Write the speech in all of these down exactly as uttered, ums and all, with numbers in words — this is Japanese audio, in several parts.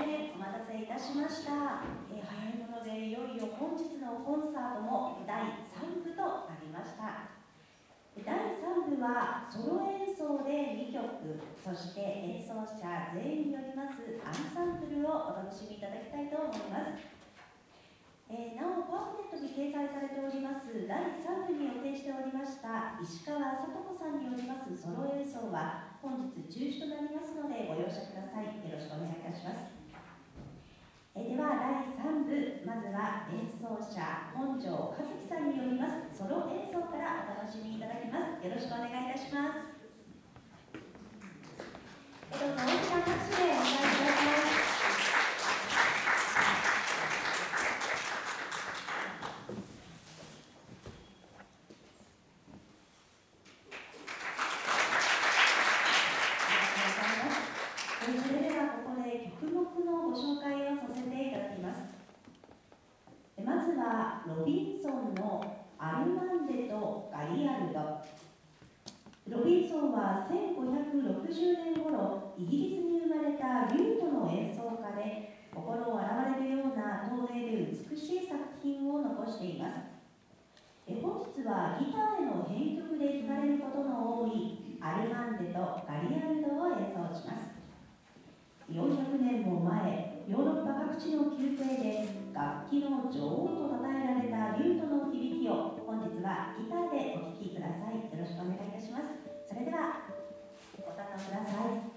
変お待たせいたしました。えー、早いものでいよいよ本日のコンサートもだいさんぶとなりました。だいさんぶはソロ演奏でにきょく、そして演奏者全員によりますアンサンブルをお楽しみいただきたいと思います。えー、なおパンフレットに掲載されておりますだいさんぶに予定しておりました石川聡子さんによりますソロ演奏は本日中止となりますのでご容赦ください。よろしくお願いいたします。えー、ではだいさんぶ、まずは演奏者本庄和樹さんによりますソロ演奏からお楽しみいただきます。よろしくお願いいたします。えー、どうぞ大きな拍手でお迎えください。ロビンソンのアルマンデとガリアルド。ロビンソンはせんごひゃくろくじゅうねん頃イギリスに生まれたリュートの演奏家で、心を洗われるような透明で美しい作品を残しています。え本日はギターへの編曲で聞かれることの多いアルマンデとガリアルドを演奏します。よんひゃくねんも前、ヨーロッパ各地の宮廷で楽器の女王と称えられたリュートの響きを本日はギターでお聴きください。よろしくお願いいたします。それではご堪能ください。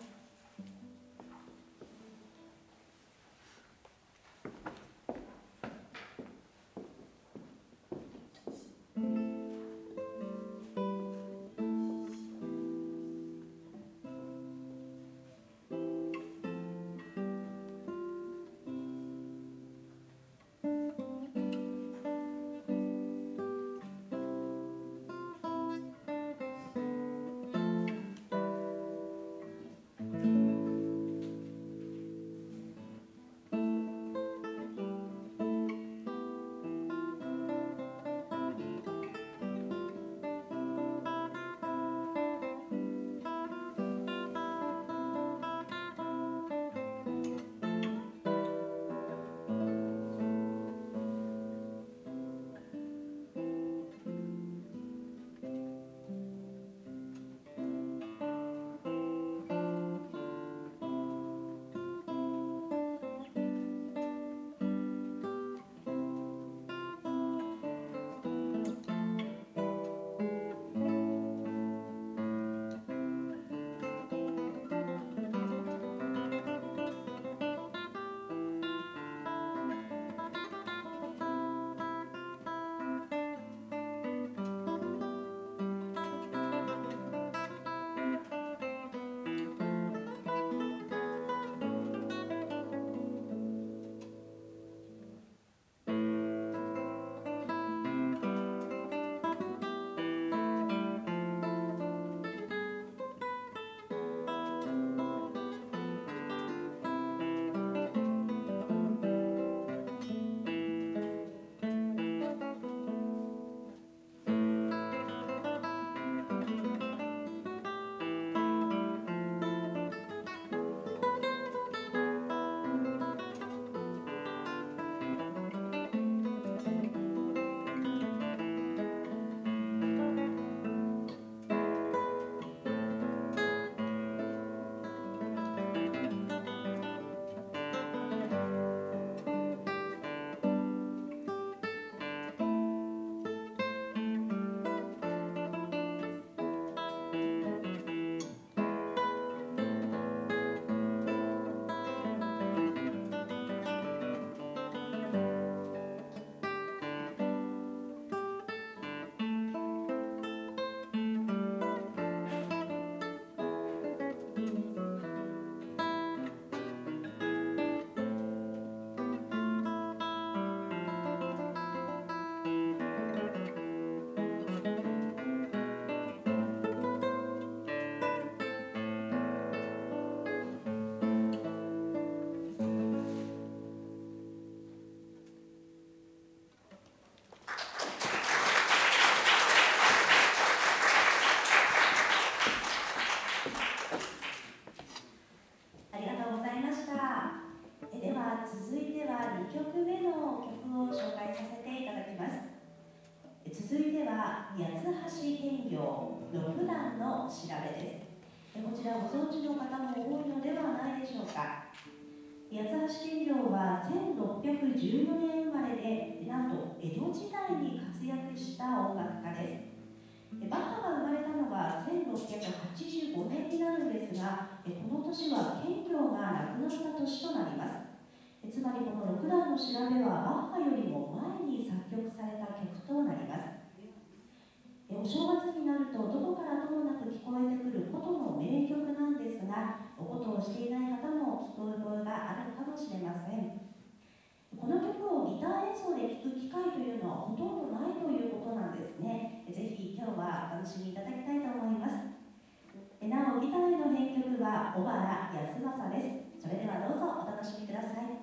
では続いてはにきょくめの曲を紹介させていただきます。続いては八橋検校ろくだんの調べです。こちらご存知の方も多いのではないでしょうか。八橋検校はせんろっぴゃくじゅうよねん生まれで、なんと江戸時代に活躍した音楽家です。バッハが生まれたのがせんろっぴゃくはちじゅうごねんになるんですが、この年は検校が亡くなった年となります。つまりこのろくだんの調べはバッハよりも前に作曲された曲となります。お正月になるとどこからともなく聞こえてくる琴の名曲なんですが、お琴をしていない方も聞こえる声があるかもしれません。この曲をギター演奏で聴く機会というのはほとんどないということなんですね。ぜひ今日はお楽しみいただきたいと思います。なおギターへの編曲は小原康正です。それではどうぞお楽しみください。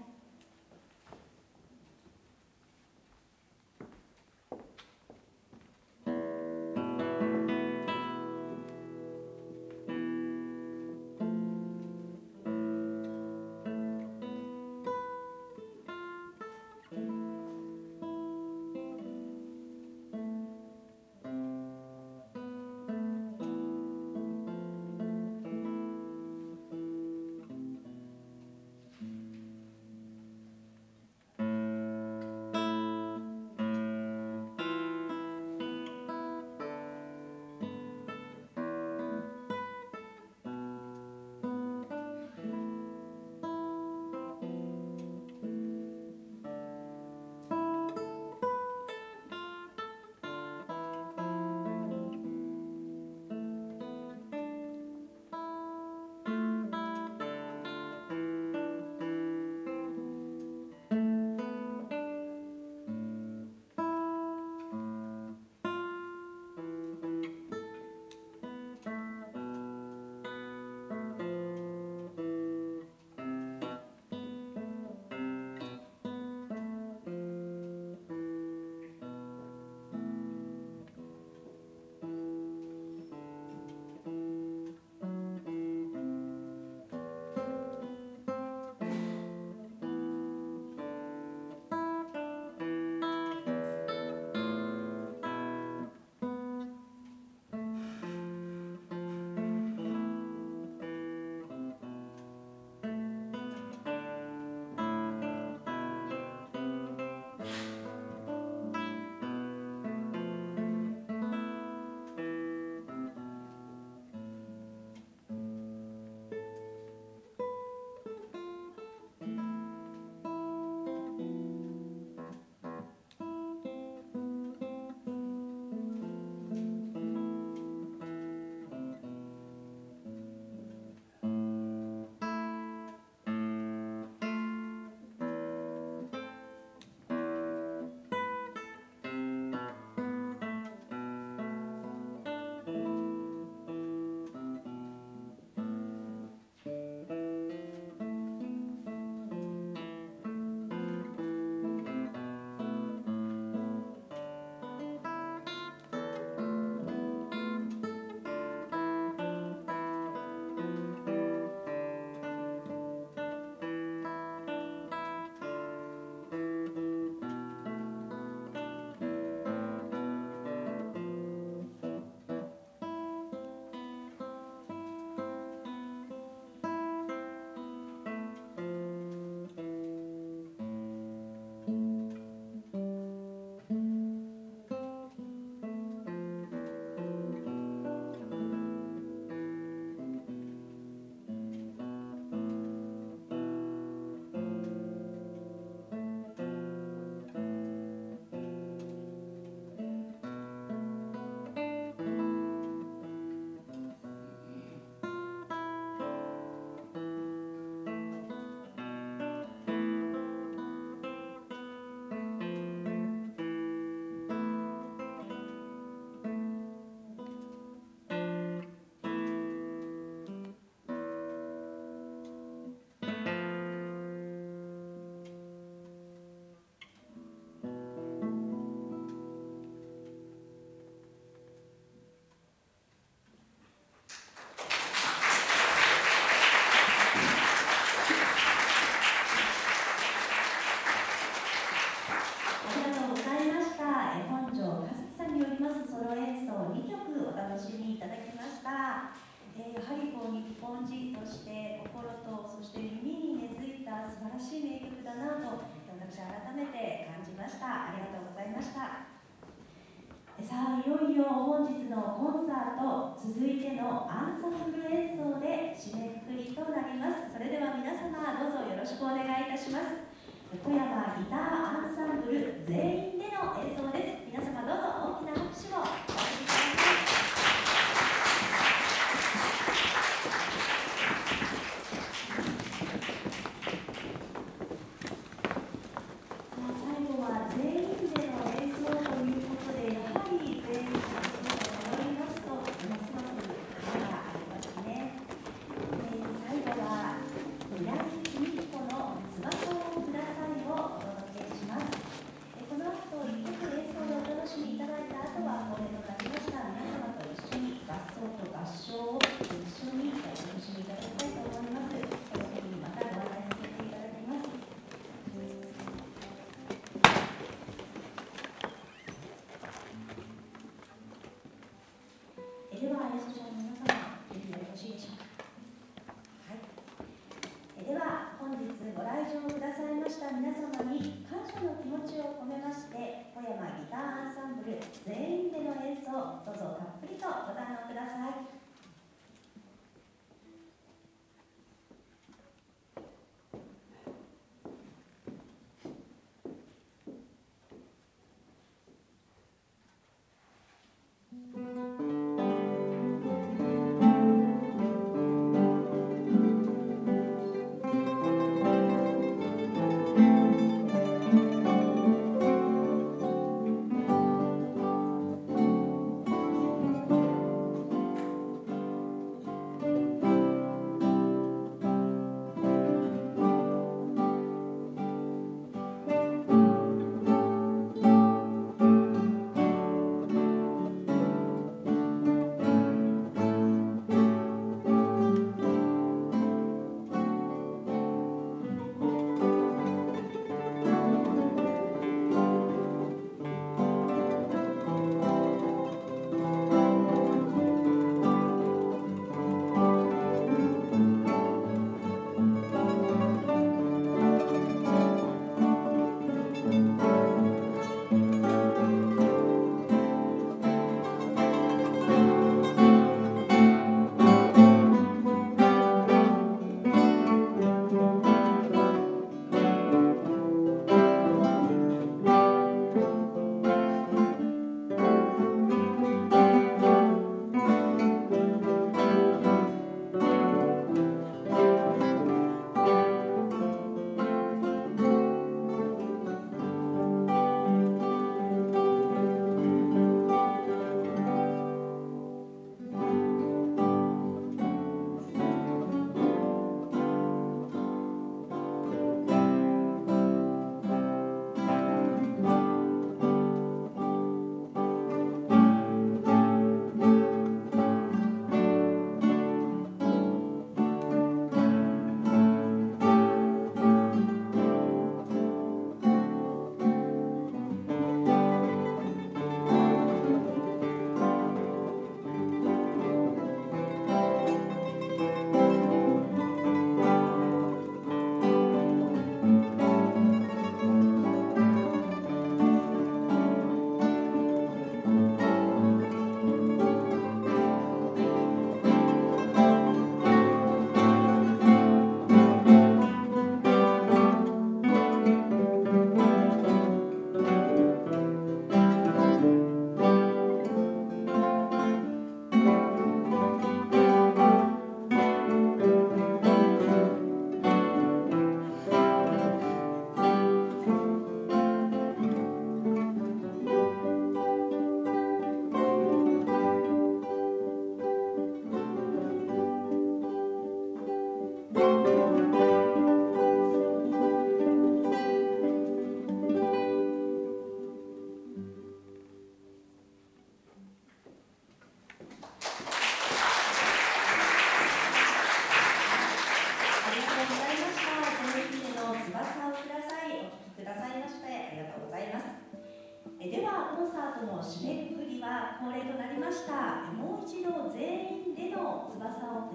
私改めて感じました。ありがとうございました。さあ、いよいよ本日のコンサート、続いてのアンサンブル演奏で締めくくりとなります。それでは皆様どうぞよろしくお願いいたします。富山ギターアンサンブル全員での演奏です。皆様どうぞ大きな拍手をお送りください。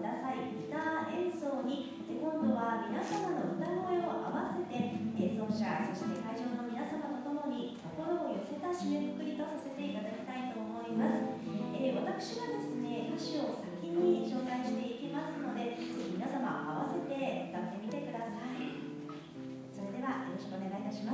奏者者、そして会場の皆様と共に心を寄せた締めくくりとさせていただきたいと思います。えー、私がですね、歌詞を先に紹介していきますので、ぜひ皆様合わせて歌ってみてください。それではよろしくお願いいたします。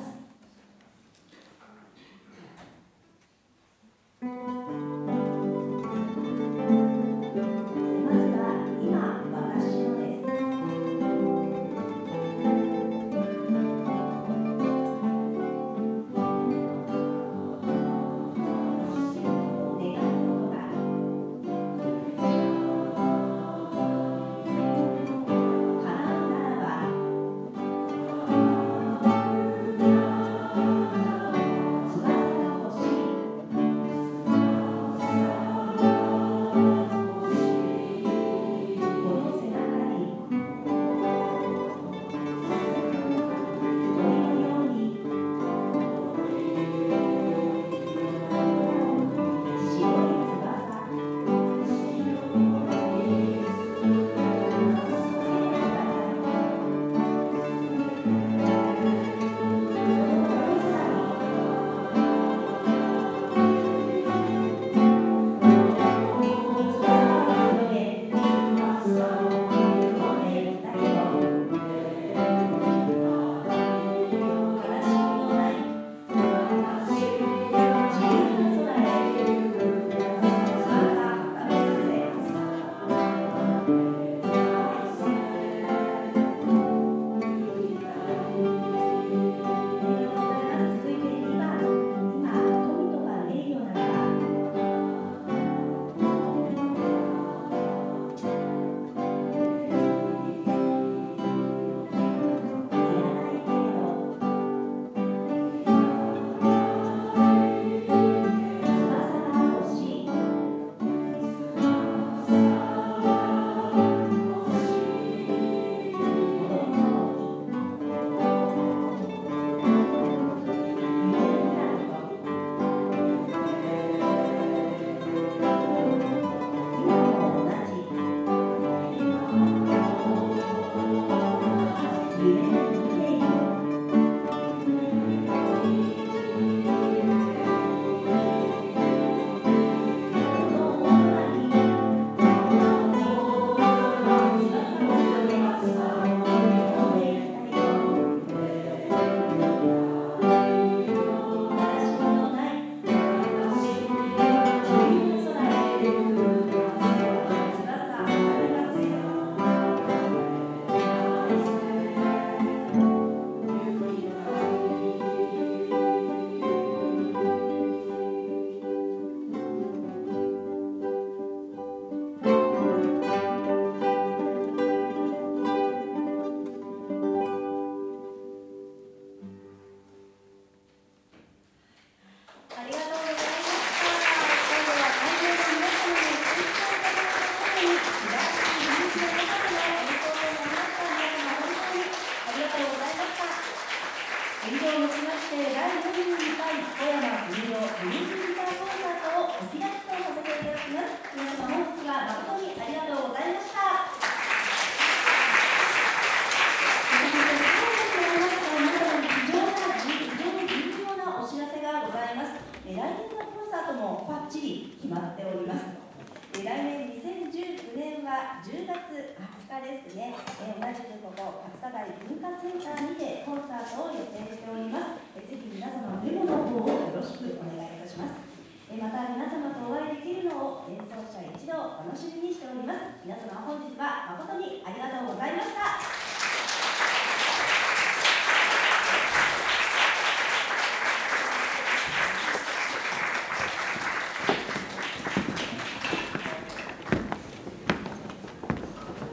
楽しみにしております。皆様本日は誠にありがとうございました。